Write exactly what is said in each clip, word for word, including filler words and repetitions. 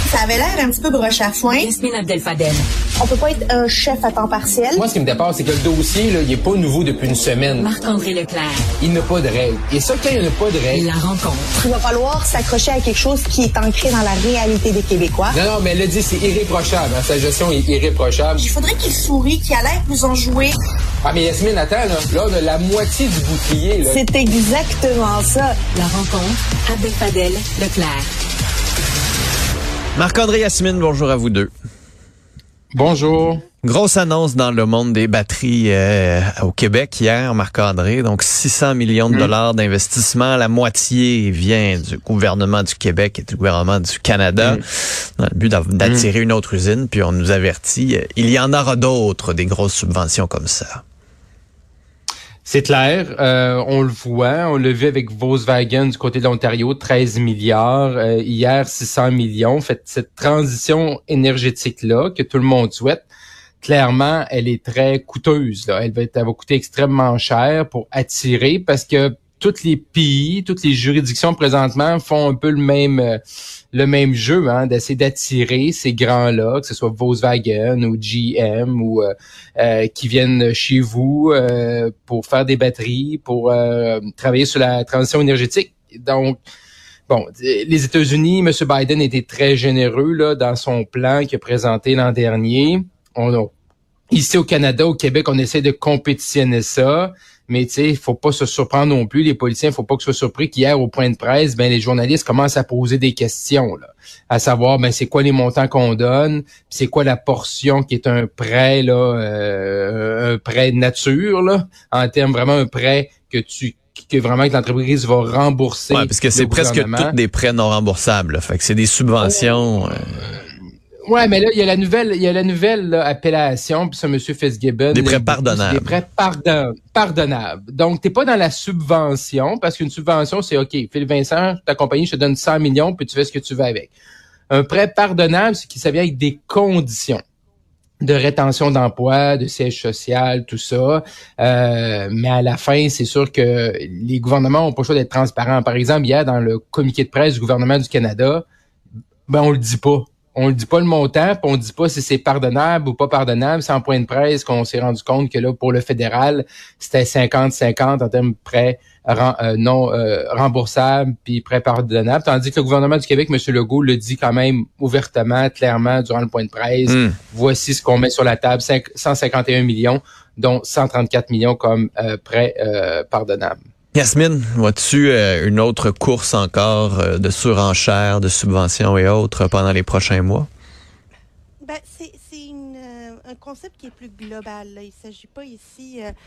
Ça avait l'air un petit peu broche à foin. Yasmine Abdel-Fadel. On peut pas être un chef à temps partiel. Moi, ce qui me dépasse, c'est que le dossier, là, il est pas nouveau depuis une semaine. Marc-André Leclerc. Il n'a pas de règles. Et ça, quand il n'y a pas de règles... La rencontre. Il va falloir s'accrocher à quelque chose qui est ancré dans la réalité des Québécois. Non, non, mais elle a dit, c'est irréprochable. Hein, sa gestion est irréprochable. Il faudrait qu'il sourie, qu'il a l'air plus enjoué. Ah, mais Yasmine, attends, là, là, on a la moitié du bouclier, là. C'est exactement ça. La rencontre. Abdel-Fadel. Leclerc. Marc-André, Yasmine, bonjour à vous deux. Bonjour. Grosse annonce dans le monde des batteries euh, au Québec hier, Marc-André. Donc, six cents millions de dollars d'investissement. La moitié vient du gouvernement du Québec et du gouvernement du Canada, mmh. dans le but d'attirer mmh. une autre usine. Puis on nous avertit, il y en aura d'autres, des grosses subventions comme ça. C'est clair, euh, on le voit, on l'a vu avec Volkswagen du côté de l'Ontario, treize milliards, euh, hier six cents millions. Fait cette transition énergétique-là que tout le monde souhaite, clairement, elle est très coûteuse. Là. Elle va être, elle va coûter extrêmement cher pour attirer parce que tous les pays, toutes les juridictions présentement font un peu le même euh, le même jeu, hein, d'essayer d'attirer ces grands-là, que ce soit Volkswagen ou G M ou euh, euh, qui viennent chez vous euh, pour faire des batteries, pour euh, travailler sur la transition énergétique. Donc, bon, les États-Unis, M. Biden était très généreux là dans son plan qu'il a présenté l'an dernier. On a, ici au Canada, au Québec, on essaie de compétitionner ça. Mais tu sais, il faut pas se surprendre non plus. Les policiers, il faut pas qu'ils soient surpris qu'hier, au point de presse, ben les journalistes commencent à poser des questions, là, à savoir, ben c'est quoi les montants qu'on donne, puis c'est quoi la portion qui est un prêt là, euh, un prêt nature là, en termes vraiment un prêt que tu que vraiment que l'entreprise va rembourser. Ouais, parce que c'est presque tous des prêts non remboursables. Là. Fait que c'est des subventions. Oh. Euh... Ouais, mais là, il y a la nouvelle, il y a la nouvelle là, appellation, puis ça, M. Fitzgibbon. Des prêts pardonnables. Des prêts pardon, pardonnables. Donc, t'es pas dans la subvention, parce qu'une subvention, c'est OK, Philippe Vincent, ta compagnie, je te donne cent millions, puis tu fais ce que tu veux avec. Un prêt pardonnable, c'est qui ça vient avec des conditions de rétention d'emploi, de siège social, tout ça. Euh, mais à la fin, c'est sûr que les gouvernements ont pas le choix d'être transparents. Par exemple, hier, dans le communiqué de presse du gouvernement du Canada, ben on le dit pas. On ne dit pas le montant, puis on ne dit pas si c'est pardonnable ou pas pardonnable. C'est en point de presse qu'on s'est rendu compte que là, pour le fédéral, c'était cinquante cinquante en termes de prêts euh, non euh, remboursables puis prêts pardonnables. Tandis que le gouvernement du Québec, M. Legault, le dit quand même ouvertement, clairement, durant le point de presse. Mm. Voici ce qu'on met sur la table, cent cinquante et un millions, dont cent trente-quatre millions comme euh, prêts euh, pardonnables. Yasmine, vois-tu euh, une autre course encore euh, de surenchère, de subventions et autres pendant les prochains mois? Ben, c'est, c'est une, euh, un concept qui est plus global. Là. Il ne s'agit pas ici euh,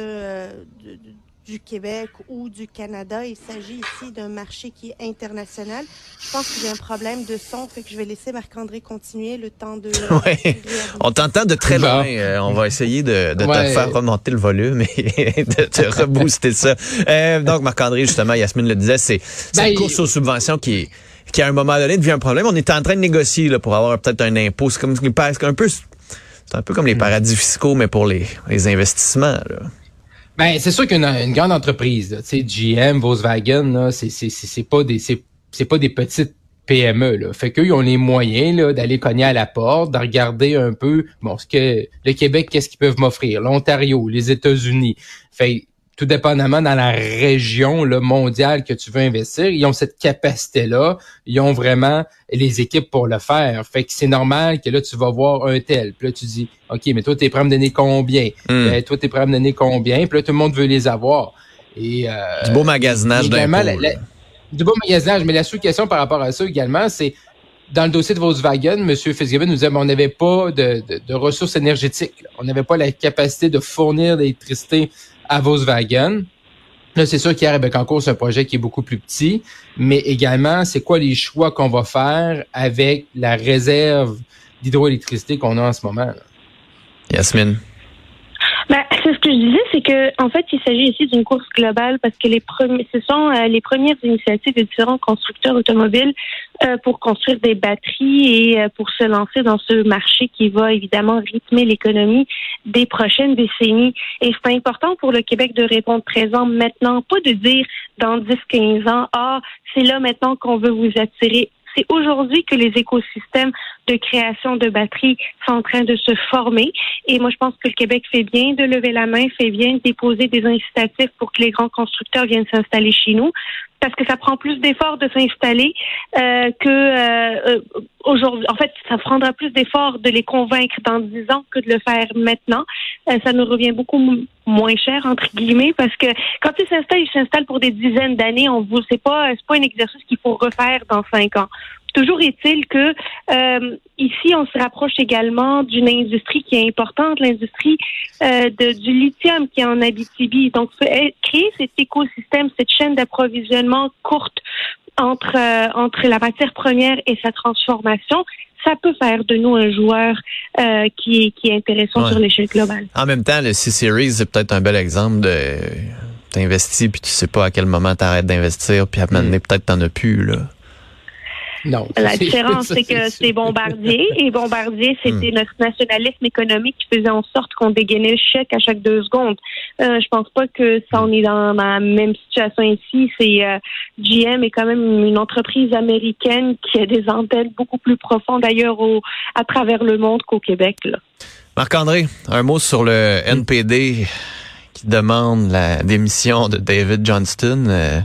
de, de, de, du Québec ou du Canada. Il s'agit ici d'un marché qui est international. Je pense qu'il y a un problème de son, fait que je vais laisser Marc-André continuer le temps de... Oui, on t'entend de très loin. Euh, on va essayer de, de ouais. te faire remonter le volume et de te rebooster ça. Euh, donc, Marc-André, justement, Yasmine le disait, c'est cette ben, course aux subventions qui est qui à un moment donné devient un problème. On est en train de négocier là, pour avoir peut-être un impôt. C'est comme c'est un peu, c'est un peu comme les paradis fiscaux, mais pour les, les investissements, là. Ben, c'est sûr qu'une une grande entreprise, tu sais, G M, Volkswagen, là, c'est, c'est, c'est, c'est pas des, c'est, c'est pas des petites P M E, là. Fait qu'eux, ils ont les moyens, là, d'aller cogner à la porte, de regarder un peu, bon, ce que, le Québec, qu'est-ce qu'ils peuvent m'offrir? L'Ontario, les États-Unis. Fait, tout dépendamment dans la région, là, mondiale que tu veux investir, ils ont cette capacité-là. Ils ont vraiment les équipes pour le faire. Fait que c'est normal que là, tu vas voir un tel. Puis là, tu dis, OK, mais toi, t'es prêt à me donner combien? Mm. Ben, toi, t'es prêt à me donner combien? Puis là, tout le monde veut les avoir. Et, euh, du beau magasinage d'impôts. La, la, du beau magasinage. Mais la sous-question par rapport à ça également, c'est dans le dossier de Volkswagen, M. Fitzgibbon nous disait, mais on n'avait pas de, de, de ressources énergétiques. Là. On n'avait pas la capacité de fournir d'électricité à Volkswagen. Là, c'est sûr qu'hier, avec en cours, c'est un projet qui est beaucoup plus petit, mais également, c'est quoi les choix qu'on va faire avec la réserve d'hydroélectricité qu'on a en ce moment, là? Yasmine. Ben, c'est ce que je disais, c'est que en fait, il s'agit ici d'une course globale parce que les premiers, ce sont euh, les premières initiatives de différents constructeurs automobiles euh, pour construire des batteries et euh, pour se lancer dans ce marché qui va évidemment rythmer l'économie des prochaines décennies. Et c'est important pour le Québec de répondre présent maintenant, pas de dire dans dix quinze ans, ah, c'est là maintenant qu'on veut vous attirer. C'est aujourd'hui que les écosystèmes de création de batteries sont en train de se former. Et moi, je pense que le Québec fait bien de lever la main, fait bien de déposer des incitatifs pour que les grands constructeurs viennent s'installer chez nous. Parce que ça prend plus d'efforts de s'installer euh, que euh, aujourd'hui. En fait, ça prendra plus d'efforts de les convaincre dans dix ans que de le faire maintenant. Euh, ça nous revient beaucoup m- moins cher, entre guillemets, parce que quand ils s'installent, ils s'installent pour des dizaines d'années. On vous, c'est pas, c'est pas un exercice qu'il faut refaire dans cinq ans. Toujours est-il que euh, ici, on se rapproche également d'une industrie qui est importante, l'industrie euh, de, du lithium qui est en Abitibi. Donc, créer cet écosystème, cette chaîne d'approvisionnement courte entre euh, entre la matière première et sa transformation, ça peut faire de nous un joueur euh, qui est qui est intéressant ouais. sur l'échelle globale. En même temps, le C-Series, c'est peut-être un bel exemple de t'investis puis tu sais pas à quel moment t'arrêtes d'investir puis à un moment donné, peut-être t'en as plus, là. Non. La différence, c'est que c'est Bombardier. Et Bombardier, c'était notre nationalisme économique qui faisait en sorte qu'on dégainait le chèque à chaque deux secondes. Euh, je pense pas que ça, on est dans la même situation ici. C'est euh, G M est quand même une entreprise américaine qui a des antennes beaucoup plus profondes d'ailleurs au, à travers le monde qu'au Québec, là. Marc-André, un mot sur le N P D qui demande la démission de David Johnston. Euh,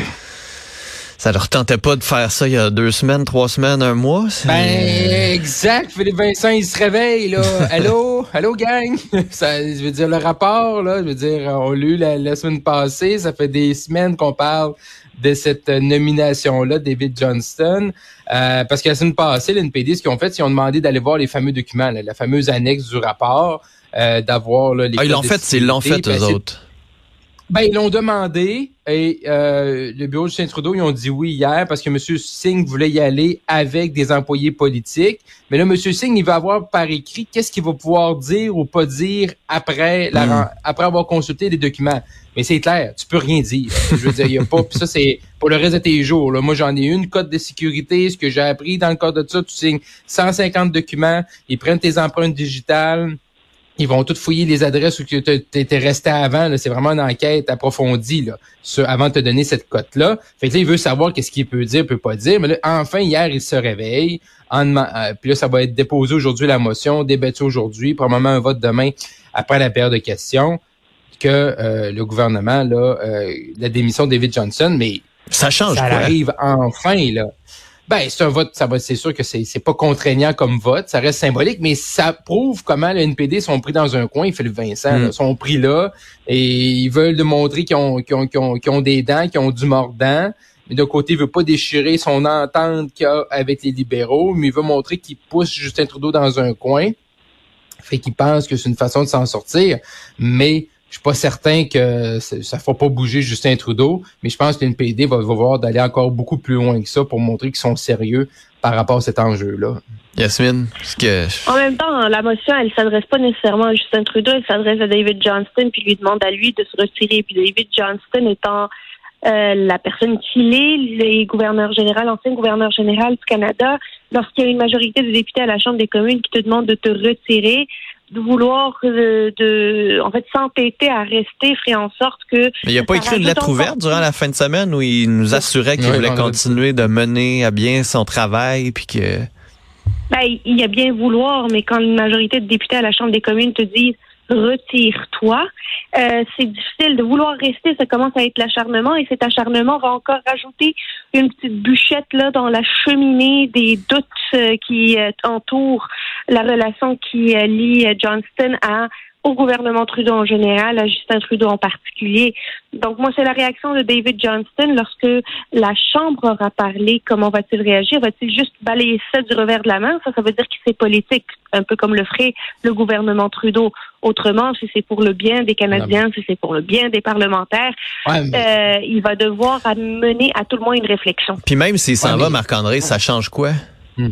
Ça leur tentait pas de faire ça il y a deux semaines, trois semaines, un mois? C'est... Ben, exact. Philippe Vincent, il se réveille, là. Allô? Allô, gang? Ça, je veux dire, le rapport, là, je veux dire, on l'a lu la, la semaine passée. Ça fait des semaines qu'on parle de cette nomination-là, David Johnston. Euh, parce que la semaine passée, l'N P D, ce qu'ils ont fait, c'est qu'ils ont demandé d'aller voir les fameux documents, là, la fameuse annexe du rapport, euh, d'avoir, là, les Ah, ils l'ont fait, ils l'ont fait, eux autres. Ben, ils l'ont demandé et euh, le bureau de Justin Trudeau, ils ont dit oui hier parce que M. Singh voulait y aller avec des employés politiques. Mais là, M. Singh, il va avoir par écrit qu'est-ce qu'il va pouvoir dire ou pas dire après la, mmh. après avoir consulté les documents. Mais c'est clair, tu peux rien dire. Je veux dire, il y a pas. Puis ça, c'est pour le reste de tes jours. Là. Moi, j'en ai une code de sécurité. Ce que j'ai appris dans le cadre de ça, tu signes cent cinquante documents, ils prennent tes empreintes digitales. Ils vont tout fouiller les adresses où tu étais resté avant. Là. C'est vraiment une enquête approfondie là, sur, avant de te donner cette cote-là. Fait que là, il veut savoir qu'est-ce qu'il peut dire, peut pas dire. Mais là, enfin, hier, il se réveille. En, euh, puis là, ça va être déposé aujourd'hui, la motion, débattue aujourd'hui, probablement un vote demain après la période de questions, que euh, le gouvernement, là, euh, la démission de David Johnston, mais ça change ça quoi? arrive enfin, là. Ben, c'est un vote, ça va, c'est sûr que c'est, c'est pas contraignant comme vote, ça reste symbolique, mais ça prouve comment le N P D sont pris dans un coin, Philippe Vincent, mm. là, sont pris là, et ils veulent démontrer qu'ils ont, qu'ils ont, qu'ils ont, qu'ils ont des dents, qu'ils ont du mordant, mais d'un côté, il veut pas déchirer son entente qu'il a avec les libéraux, mais il veut montrer qu'il pousse Justin Trudeau dans un coin, fait qu'il pense que c'est une façon de s'en sortir, mais je suis pas certain que ça ne fera pas bouger Justin Trudeau, mais je pense que l'N P D va, va voir d'aller encore beaucoup plus loin que ça pour montrer qu'ils sont sérieux par rapport à cet enjeu-là. Yasmine, ce que... En même temps, la motion, elle s'adresse pas nécessairement à Justin Trudeau, elle s'adresse à David Johnston, puis lui demande à lui de se retirer. Puis David Johnston étant euh, la personne qu'il est, le gouverneur général, ancien gouverneur général du Canada, lorsqu'il y a une majorité de députés à la Chambre des communes qui te demandent de te retirer, de vouloir de, de en fait s'entêter à rester ferait en sorte que... Mais il n'a pas écrit une lettre ouverte durant la fin de semaine où il nous assurait qu'il oui, voulait continuer de mener à bien son travail puis que... Ben, il y a bien vouloir, mais quand une majorité de députés à la Chambre des communes te disent retire-toi, euh, c'est difficile de vouloir rester, ça commence à être l'acharnement et cet acharnement va encore rajouter une petite bûchette là dans la cheminée des doutes euh, qui euh, entourent la relation qui euh, lie euh, Johnston à au gouvernement Trudeau en général, à Justin Trudeau en particulier. Donc, moi, c'est la réaction de David Johnston lorsque la Chambre aura parlé. Comment va-t-il réagir? Va-t-il juste balayer ça du revers de la main? Ça, ça veut dire que c'est politique, un peu comme le ferait le gouvernement Trudeau. Autrement, si c'est pour le bien des Canadiens, si c'est pour le bien des parlementaires, ouais, mais... euh, il va devoir mener à tout le moins une réflexion. Puis même s'il s'en ouais, va, mais... Marc-André, ça change quoi? Hmm.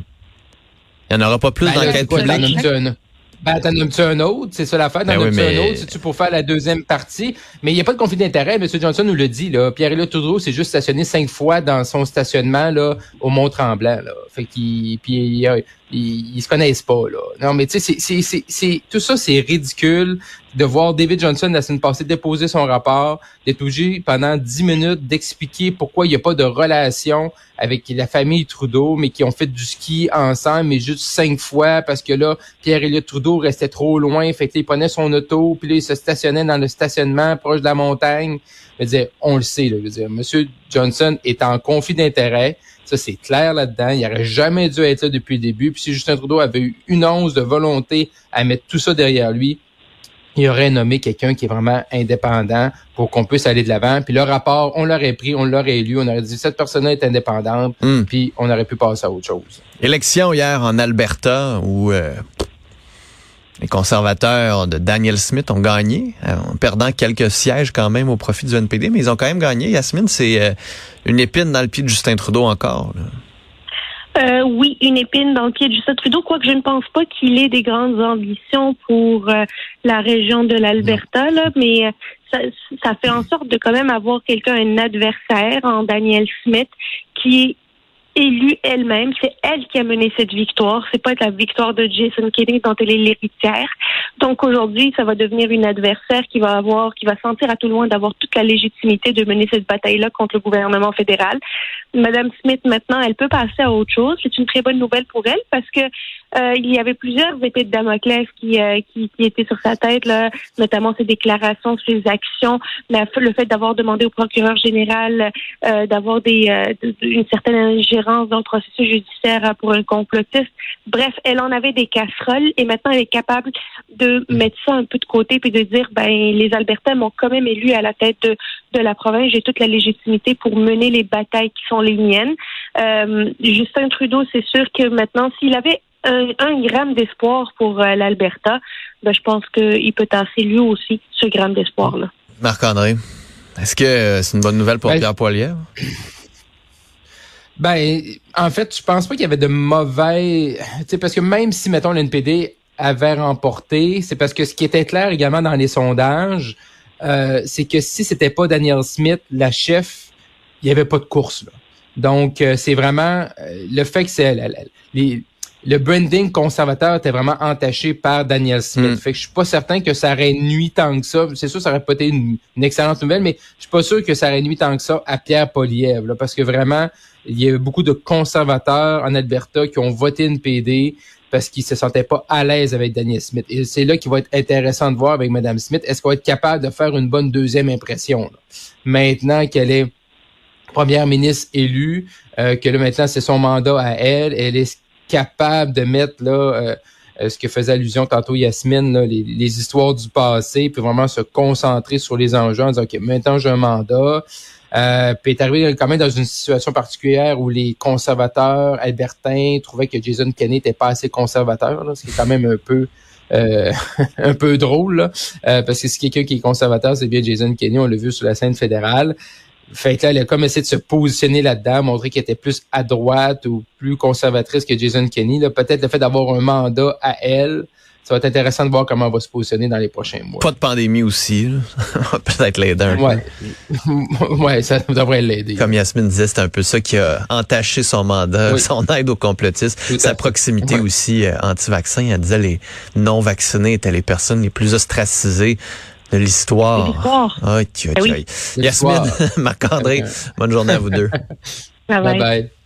Il n'y en aura pas plus ben, d'enquête publique? Ben, t'en nommes-tu un autre? C'est ça l'affaire. T'en ben nommes-tu oui, mais... un autre? C'est-tu pour faire la deuxième partie? Mais il n'y a pas de conflit d'intérêt. M. Johnson nous le dit, là. Pierre-Éliott Trudeau s'est juste stationné cinq fois dans son stationnement, là, au Mont-Tremblant, là. Fait qu'il, puis, ils, ils, ils se connaissent pas, là. Non, mais tu sais, c'est, c'est, c'est, c'est, tout ça, c'est ridicule. de voir David Johnston la semaine passée déposer son rapport, d'être obligé pendant dix minutes d'expliquer pourquoi il n'y a pas de relation avec la famille Trudeau, mais qui ont fait du ski ensemble, mais juste cinq fois, parce que là, Pierre-Éliott Trudeau restait trop loin, fait que là, il prenait son auto, puis là, il se stationnait dans le stationnement proche de la montagne. Je veux dire, on le sait, là, je veux dire, M. Johnston est en conflit d'intérêts. Ça, c'est clair là-dedans. Il n'aurait jamais dû être là depuis le début. Puis si Justin Trudeau avait eu une once de volonté à mettre tout ça derrière lui, il aurait nommé quelqu'un qui est vraiment indépendant pour qu'on puisse aller de l'avant. Puis le rapport, on l'aurait pris, on l'aurait lu, on aurait dit cette personne-là est indépendante, mm. puis on aurait pu passer à autre chose. Élection hier en Alberta où euh, les conservateurs de Danielle Smith ont gagné, en perdant quelques sièges quand même au profit du N P D, mais ils ont quand même gagné. Yasmine, c'est euh, une épine dans le pied de Justin Trudeau encore, là. Euh, oui, une épine dans le pied de Justin Trudeau, quoique je ne pense pas qu'il ait des grandes ambitions pour euh, la région de l'Alberta, là, mais euh, ça, ça fait en sorte de quand même avoir quelqu'un, un adversaire en Danielle Smith, qui est élue elle-même. C'est elle qui a mené cette victoire. C'est pas la victoire de Jason Kenney dont elle est l'héritière. Donc aujourd'hui, ça va devenir une adversaire qui va avoir, qui va sentir à tout le moins d'avoir toute la légitimité de mener cette bataille-là contre le gouvernement fédéral. Madame Smith, maintenant, elle peut passer à autre chose. C'est une très bonne nouvelle pour elle parce que euh, il y avait plusieurs épées de Damoclès qui, euh, qui qui étaient sur sa tête, là, notamment ses déclarations, ses actions, la, le fait d'avoir demandé au procureur général euh, d'avoir des euh, une certaine ingérence dans le processus judiciaire pour un complotiste. Bref, elle en avait des casseroles et maintenant elle est capable de mettre ça un peu de côté puis de dire ben les Albertains m'ont quand même élu à la tête de de la province, j'ai toute la légitimité pour mener les batailles qui sont les miennes. Euh, Justin Trudeau, c'est sûr que maintenant, s'il avait un, un gramme d'espoir pour euh, l'Alberta, ben, je pense qu'il peut tasser lui aussi ce gramme d'espoir-là. Marc-André, est-ce que euh, c'est une bonne nouvelle pour ben, Pierre Poilievre? Ben, en fait, je pense pas qu'il y avait de mauvais... Tu sais, parce que même si, mettons, l'N P D avait remporté, c'est parce que ce qui était clair également dans les sondages, euh, c'est que si c'était pas Danielle Smith, la chef, il y avait pas de course, là. Donc, euh, c'est vraiment euh, le fait que c'est la, la, les, le branding conservateur était vraiment entaché par Danielle Smith. Mm. Fait que je suis pas certain que ça aurait nuit tant que ça. C'est sûr, ça aurait pas été une, une excellente nouvelle, mais je suis pas sûr que ça aurait nuit tant que ça à Pierre Poilievre, là, parce que vraiment, il y a beaucoup de conservateurs en Alberta qui ont voté N P D parce qu'ils se sentaient pas à l'aise avec Danielle Smith. Et c'est là qu'il va être intéressant de voir avec Mme Smith, est-ce qu'on va être capable de faire une bonne deuxième impression, là? Maintenant qu'elle est première ministre élue, euh, que là maintenant c'est son mandat à elle, elle est capable de mettre là euh, ce que faisait allusion tantôt Yasmine, là, les, les histoires du passé, puis vraiment se concentrer sur les enjeux en disant ok, maintenant j'ai un mandat. Euh, puis est arrivé quand même dans une situation particulière où les conservateurs albertains trouvaient que Jason Kenney était pas assez conservateur, là, ce qui est quand même un peu euh, un peu drôle, là, euh, parce que si quelqu'un qui est conservateur, c'est bien Jason Kenney, on l'a vu sur la scène fédérale. Fait que là, elle a comme essayé de se positionner là-dedans, montrer qu'elle était plus à droite ou plus conservatrice que Jason Kenney. Là, peut-être le fait d'avoir un mandat à elle, ça va être intéressant de voir comment elle va se positionner dans les prochains mois. Pas de pandémie aussi, là. Peut-être l'aider un ouais. peu. Ouais, ça devrait l'aider. Comme Yasmine disait, c'est un peu ça qui a entaché son mandat, oui. Son aide aux complotistes, tout sa proximité ouais. aussi euh, anti-vaccin. Elle disait les non-vaccinés étaient les personnes les plus ostracisées de l'histoire. L'histoire. Oh, tiens, tiens. Oui. Yasmine, Marc-André, bonne journée à vous deux. Bye bye. Bye bye.